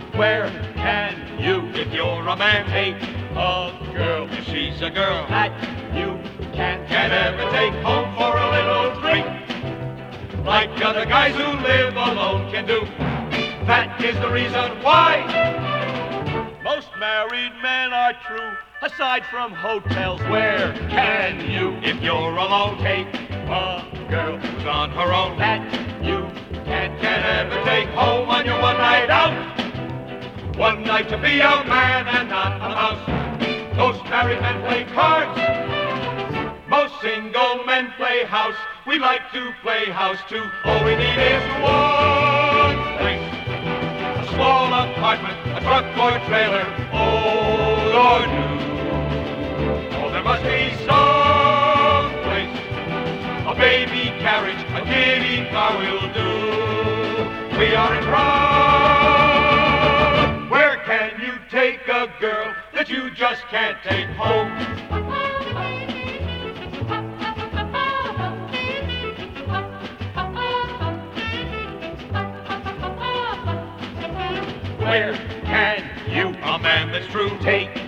Where can you, if you're a man, take a girl if she's a girl that you can't ever take home for a little drink, like other guys who live alone can do? That is the reason why most married men are true, aside from hotels. Where can you, if you're alone, take a girl who's on her own that you can't ever take home on your one night out? One night to be a man and not a mouse. Most married men play cards, most single men play house. We like to play house too. All we need is one place, a small apartment, a truck or trailer, old or new. Oh, there must be some place, a baby carriage, a kiddie car will do. We are in pride. Where can you take a girl that you just can't take home? Where can you, a man that's true, take